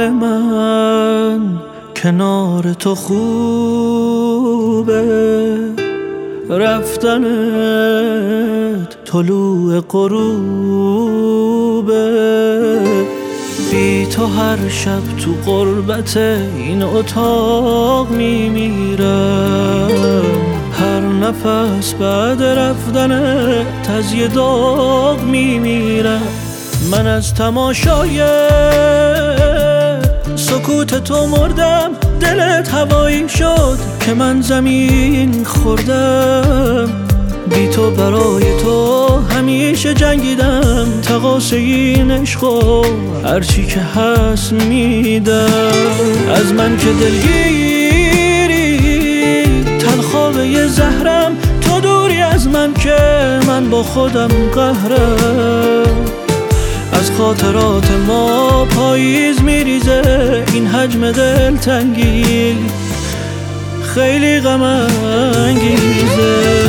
من کنار تو خوبه، رفتنت طلوع غروبه. بی تو هر شب تو غربت این اتاق میمیرم، هر نفس بعد رفتنت از یه داغ میمیرم. من از تماشای سکوت تو مردم، دلت هوایی شد که من زمین خوردم. بی تو برای تو همیشه جنگیدم، تقاص این عشقو هرچی که هست میدم. از من که دلگیری تلخواب یه زهرم، تو دوری از من که من با خودم قهرم. از خاطرات ما پاییز میریزه این حجم دلتنگی، خیلی غم انگیزه.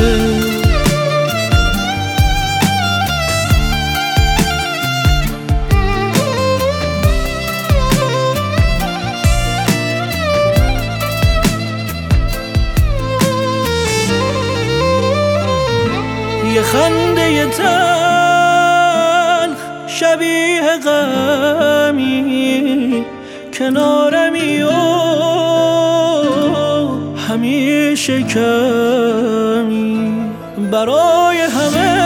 یه خنده تلخ شبیه غمی کنارمی و همیشه کمی. برای همه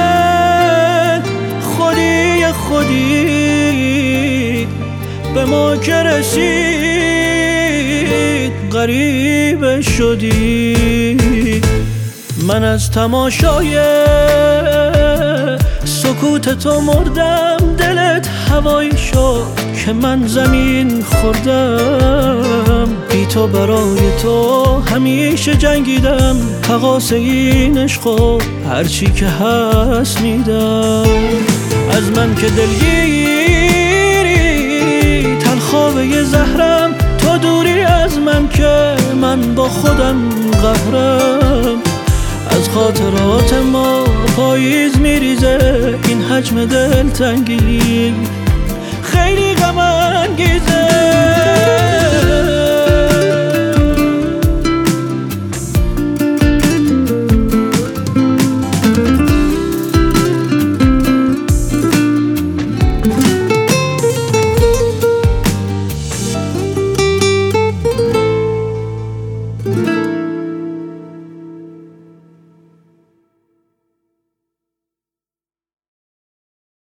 خودی به ما که رسید غریبه شدی. من از تماشای سکوت تو مردم، دلت هوایی شد که من زمین خوردم. بی تو برای تو همیشه جنگیدم، تقاص این عشقو هرچی که هست میدم. از من که دلگیری تلخواب یه زهرم، تو دوری از من که من با خودم قهرم. از خاطرات ما پاییز میریزه این حجم دلتنگی، خیلی غم انگیزه.